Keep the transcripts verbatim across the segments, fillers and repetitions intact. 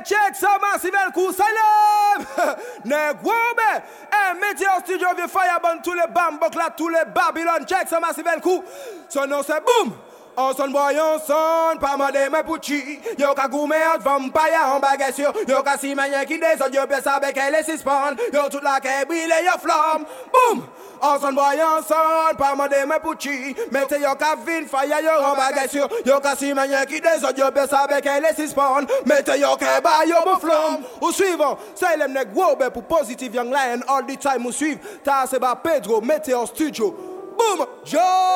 check ça, massive le coup, salam. Negwobe, eh, Météor Studio, vieux fireband, tous les bambok là, tous les Babylon, check ça, massive le coup. Son nom c'est boum. On son boy, on son, pas mal de mes pouchi. Yo ka goumé en vampire en baguette sur. Yo ka si manien qui descend, yo pèse avec elle et suspend. Yo toute la caille brille, yo flamme. Boum! On son boy, on son, pas mal de mes pouchi. Mettez yo ka vin fire, yo en baguette sur. Yo ka si manien qui descend, yo pèse avec elle et suspend. Mettez yo ka ba, yo mon flamme. Ou suivant, c'est le nèg wobe pour Positive Young Lion all the time ou suivre. Ta c'est ba Pedro, Météor Studio. Boom! Joe!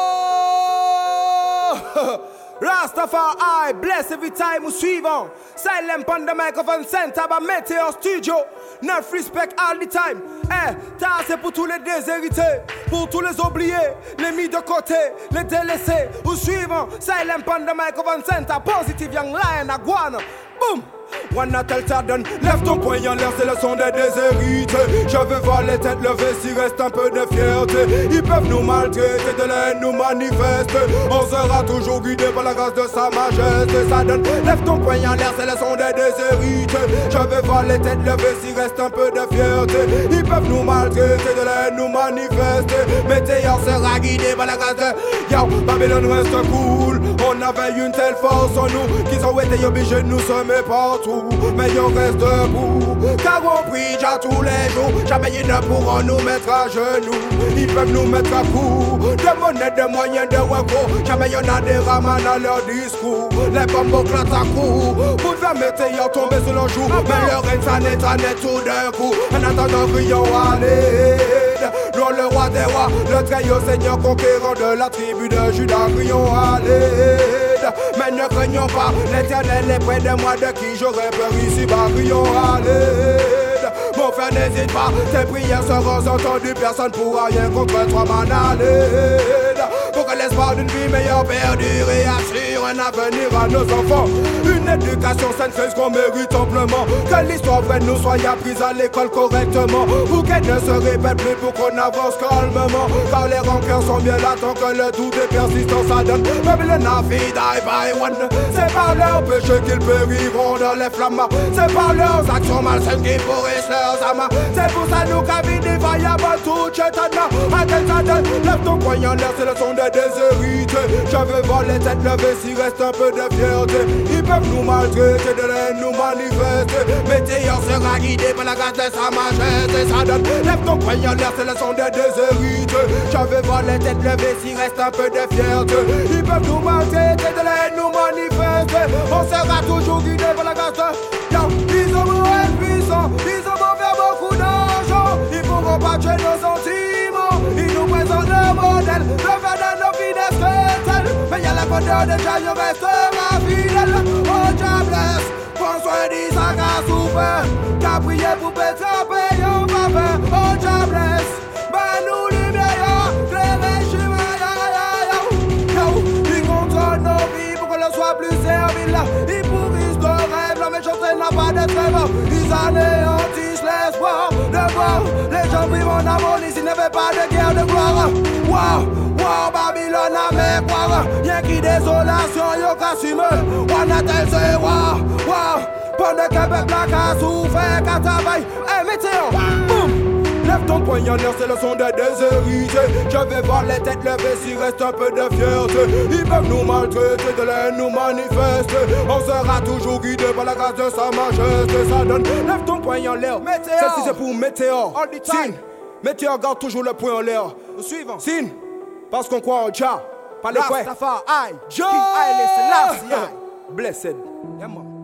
Rastafari, bless every time we suivant. Silent on the microphone center by Météor Studio. Neuf respect all the time. Eh, ta c'est pour tous les déshérités, pour tous les oubliés, les mis de côté, les délaissés. Ou suivant, Silent on the microphone center, Positive Young Lion, Aguana. Boom! Wanna tell Tadon, lève ton poing en l'air, c'est le son des déshérités. Je veux voir les têtes levées s'il reste un peu de fierté. Ils peuvent nous maltraiter, de l'aide nous manifester. On sera toujours guidé par la grâce de sa majesté. Ça donne, lève ton poing en l'air, c'est le son des déshérités. Je veux voir les têtes levées s'il reste un peu de fierté. Ils peuvent nous maltraiter, de l'aide nous manifester. Météor sera guidé par la grâce de Yo, Babylone reste cool. On avait une telle force en nous qu'ils ont été obligés de nous semer partout. Mais on reste debout, car on prie à tous les jours. Jamais ils ne pourront nous mettre à genoux. Ils peuvent nous mettre à coup de monnaie, de moyens, de repos. Jamais y'en a des ramans dans leur discours. Les bombes clatent à coups pour faire Météor tomber sur leur joue. Mais leur règne ça n'est pas net tout d'un coup. En attendant crions à l'aide. Non, le roi des rois, le très haut Seigneur conquérant de la tribu de Judas, crions à l'aide. Mais ne craignons pas, l'Éternel est près de moi, de qui j'aurais peur ici, bah crions à l'aide. Mon frère n'hésite pas, tes prières seront entendues, personne pourra rien contre toi, man à l'aide. Pour que l'espoir d'une vie meilleure perdure et assure un avenir à nos enfants. Une éducation saine, c'est ce qu'on mérite amplement. Que l'histoire vraie nous soit apprise à l'école correctement. Pour qu'elle ne se répète plus, pour qu'on avance calmement. Car les rancœurs sont bien là tant que le doute et persistance ça donne. Babylone a fait die by one. C'est par leurs péchés qu'ils périront dans les flammes. C'est par leurs actions malsaines qu'ils pourrissent leurs âmes. C'est pour ça nous qu'avit défaillable tout chétana. Attends, attends, lève ton poing en l'air, c'est le son des déshérités. Je veux voir les têtes levées s'il reste un peu de fierté. Ils peuvent nous maltraiter, de l'aide nous manifester. Météor sera guidé par la grâce de sa majesté. Ça donne, lève ton poing en l'air, c'est le son des déshérités. Je veux voir les têtes levées s'il reste un peu de fierté. Ils peuvent nous maltraiter, de l'aide nous manifester. On sera toujours guidé par la grâce de Yo, ils ont beau puissants, ils ont beau faire beaucoup d'argent. Ils pourront pas tuer nos sentiments. Ils nous présentent le modèle, le fait de nos vies d'esquelettes. Mais y'a la bonheur de Dieu, je restera fidèle. Oh, Dieu blesse, prends soin d'Isaac à souffert. Qu'a prié pour Pétra, payons papa. Oh, Dieu blesse, bah nous les meilleurs. Clément, chemin, ya, ya, ya. Yo, ils contrôlent nos vies pour que le soit plus servile. Ils pourrissent de rêves, la méchanceté n'a pas de trêve. Ils anéantissent l'espoir de voir les gens vivent en harmonie s'il n'y avait pas de guerre de gloire. Wow, wow, Babylone à mes croire. Y'a qui désolation, yo qu'assume. Wanna tell say wow, wow. Pendant qu'un peuple a souffert, qu'à travail. Eh, Météor, boum. Lève ton poing en l'air, c'est le son des déshérités. Je vais voir les têtes levées s'il reste un peu de fierté. Ils peuvent nous maltraiter, de l'aide nous manifester. On sera toujours guidé par la grâce de sa majesté. Ça donne, lève ton poing en l'air. Celle-ci c'est pour Météor. Signe, Météor garde toujours le poing en l'air. Suivant. Signe, parce qu'on croit en Jah. Pas le poing. Rastafari, Joe. King Haile Selassie. Blessed. Yeah, man.